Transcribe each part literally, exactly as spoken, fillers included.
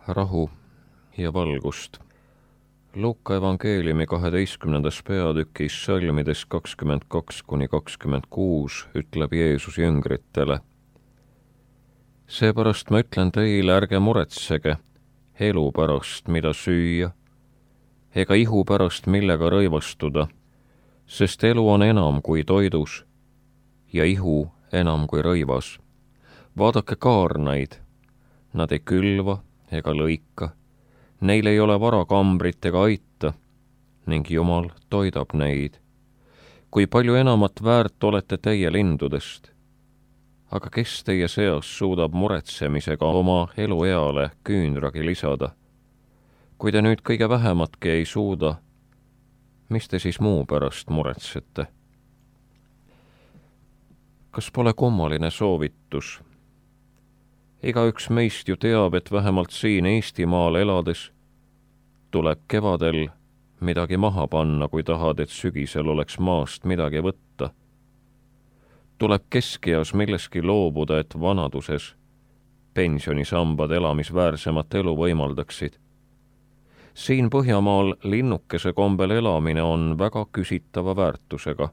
rahu ja valgust. Luuka evangeeliumi kaheteistkümnendas peatükis salmides kakskümmend kaks kuni kakskümmend kuus ütleb Jeesus jüngritele: seepärast ma ütlen teile, ärge muretsege elu pärast, mida süüa, ega ihu pärast, millega rõivastuda, sest elu on enam kui toidus ja ihu enam kui rõivas. Vaadake kaarnaid, nad ei külva ega lõika, neil ei ole varakambrit ega aita, ning Jumal toidab neid. Kui palju enamat väärt olete teie lindudest? Aga kes teie seas suudab muretsemisega oma elueale küünragi lisada? Kui te nüüd kõige vähematki ei suuda, mis te siis muu pärast muretsete? Kas pole kummaline soovitus? Igaüks meist ju teab, et vähemalt siin Eestimaal elades tuleb kevadel midagi maha panna, kui tahad, et sügisel oleks maast midagi võtta. Tuleb keskeas milleski loobuda, et vanaduses pensionisambad elamisväärsemat elu võimaldaksid. Siin Põhjamaal linnukese kombel elamine on väga küsitava väärtusega.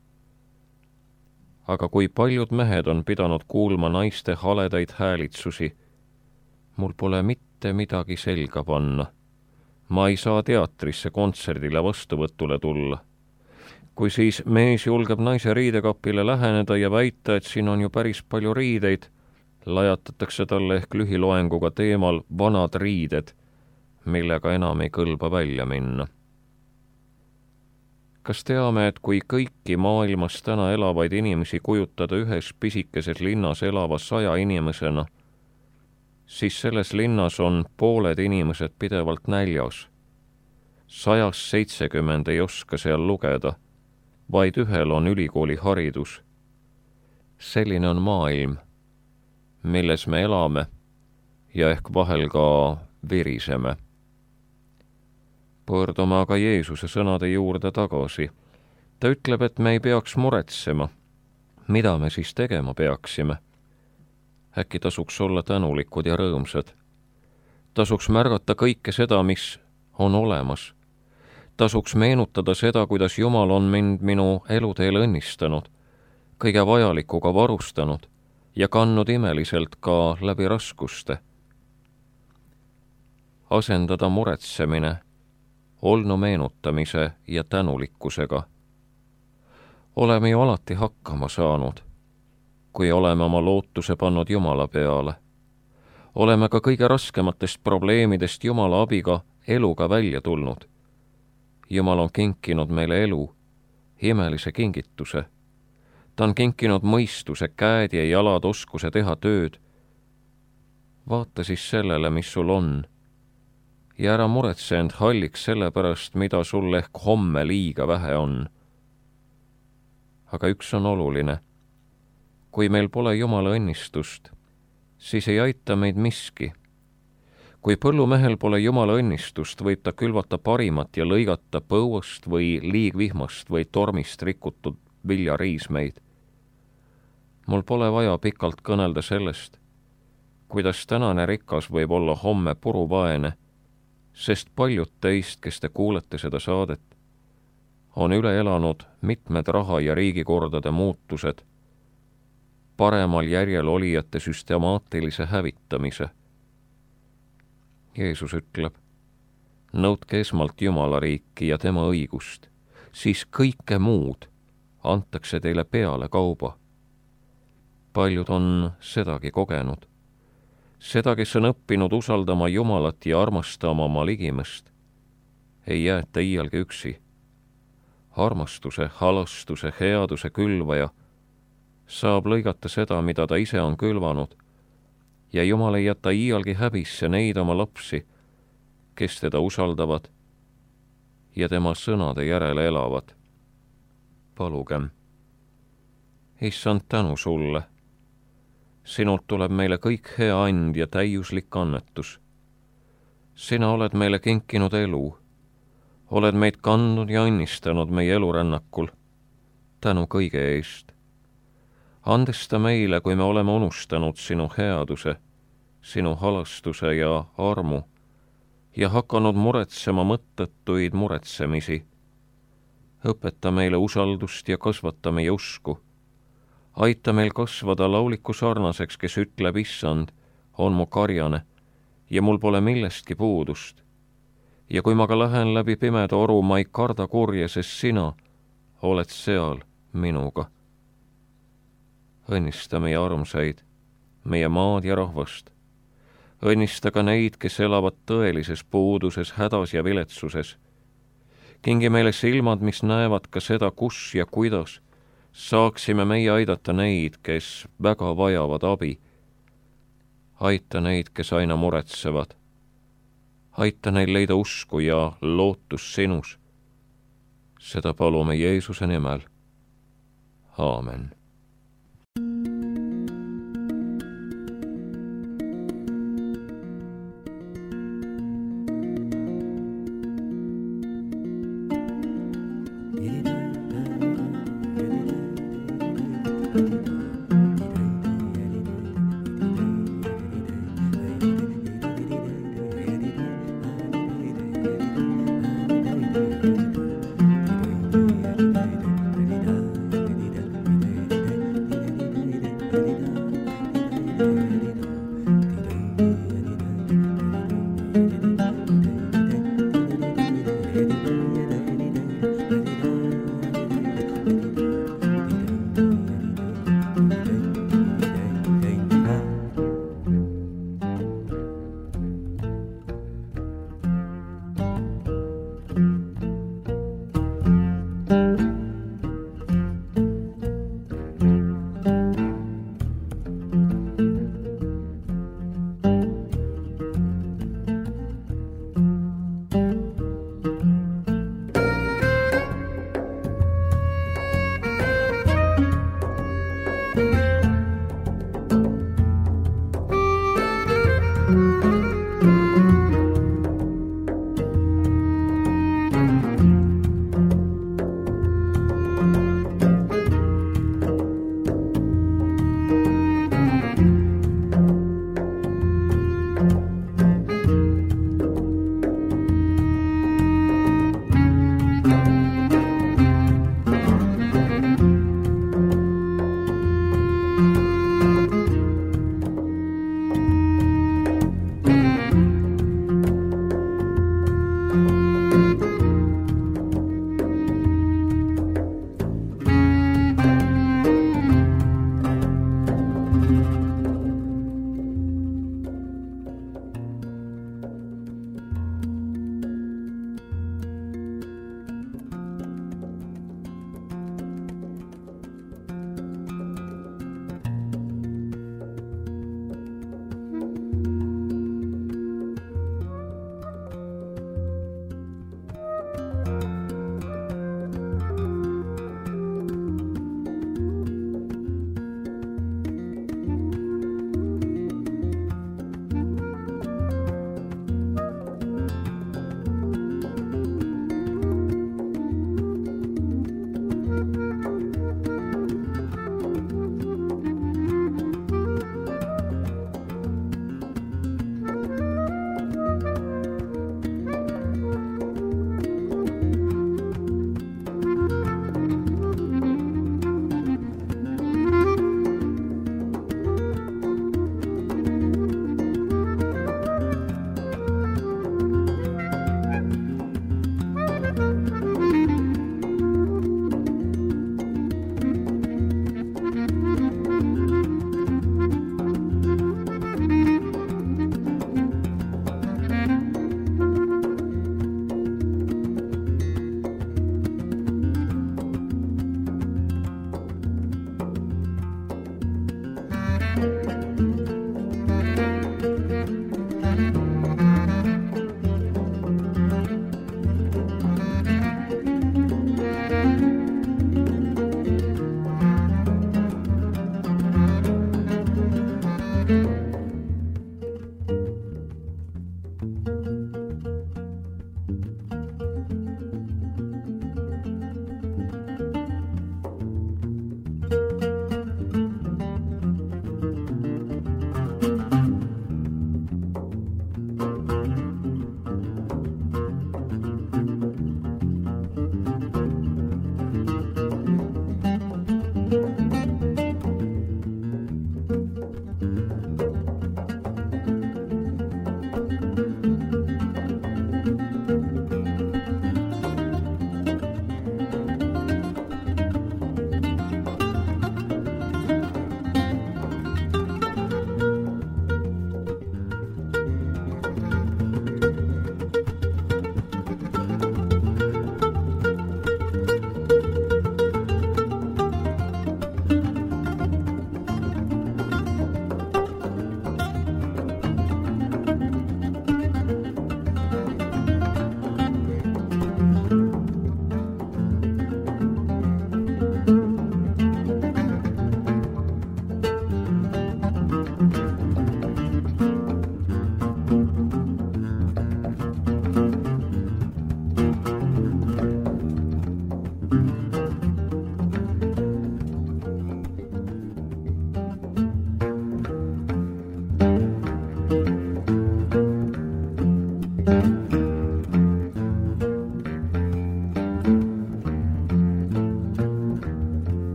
Aga kui paljud mehed on pidanud kuulma naiste haledaid häälitsusi, mul pole mitte midagi selga panna. Ma ei saa teatrisse kontserdile vastuvõtule tulla. Kui siis mees julgeb naise riidekapile läheneda ja väita, et siin on ju päris palju riideid, lajatatakse talle ehk lühiloenguga teemal vanad riided, millega enam ei kõlba välja minna. Kas teame, et kui kõiki maailmas täna elavaid inimesi kujutada ühes pisikeses linnas elava saja inimesena, siis selles linnas on pooled inimesed pidevalt näljas. Sajast seitsekümmend ei oska seal lugeda, vaid ühel on ülikooli haridus. Selline on maailm, milles me elame ja ehk vahel ka viriseme. Pöördume aga Jeesuse sõnade juurde tagasi. Ta ütleb, et me ei peaks muretsema. Mida me siis tegema peaksime? Äkki tasuks olla tänulikud ja rõõmsad. Tasuks märgata kõike seda, mis on olemas. Tasuks meenutada seda, kuidas Jumal on mind minu eluteel õnnistanud, kõige vajalikuga varustanud ja kandnud imeliselt ka läbi raskuste. Asendada muretsemine olnu meenutamise ja tänulikkusega. Oleme ju alati hakkama saanud, kui oleme oma lootuse pannud Jumala peale. Oleme ka kõige raskematest probleemidest Jumala abiga eluga välja tulnud. Jumal on kinkinud meile elu, imelise kingituse. Ta on kinkinud mõistuse, käed ja jalad, oskuse teha tööd. Vaata siis sellele, mis sul on, ja ära muretse end halliks selle pärast, mida sul ehk homme liiga vähe on. Aga üks on oluline. Kui meil pole Jumala õnnistust, siis ei aita meid miski. Kui põllumehel pole Jumala õnnistust, võib ta külvata parimat ja lõigata põuast või liigvihmast või tormist rikutud viljariismeid. Mul pole vaja pikalt kõnelda sellest, kuidas tänane rikas võib olla homme puruvaene, sest paljud teist, kes te kuulete seda saadet, on üle elanud mitmed raha- ja riigikordade muutused, paremal järjel olijate süstemaatilise hävitamise. Jeesus ütleb, nõudke esmalt Jumala riiki ja tema õigust, siis kõike muud antakse teile peale kauba. Paljud on sedagi kogenud. Seda, kes on õppinud usaldama Jumalat ja armastama oma ligimest, ei jäeta iialgi üksi. Armastuse, halastuse, headuse külvaja saab lõigata seda, mida ta ise on külvanud, ja Jumal ei jäta iialgi häbisse neid oma lapsi, kes teda usaldavad ja tema sõnade järele elavad. Palugem. Issand, tänu sulle. Sinult tuleb meile kõik hea and ja täiuslik annetus. Sina oled meile kinkinud elu. Oled meid kandnud ja õnnistanud meie elurännakul. Tänu kõige eest. Andesta meile, kui me oleme unustanud sinu headuse, sinu halastuse ja armu ja hakanud muretsema mõttetuid muretsemisi. Õpeta meile usaldust ja kasvata meie usku. Aita meil kasvada lauliku sarnaseks, kes ütleb, issand, on mu karjane ja mul pole millestki puudust. Ja kui ma ka lähen läbi pimeda oru, ma ei karda kurja, sest sina oled seal minuga. Õnnista meie armsaid, meie maad ja rahvast. Õnnista ka neid, kes elavad tõelises puuduses, hädas ja viletsuses. Kingi meile silmad, mis näevad ka seda, kus ja kuidas saaksime meie aidata neid, kes väga vajavad abi. Aita neid, kes aina muretsevad. Aita neil leida usku ja lootus sinus. Seda palume Jeesuse nimel. Aamen. Thank you.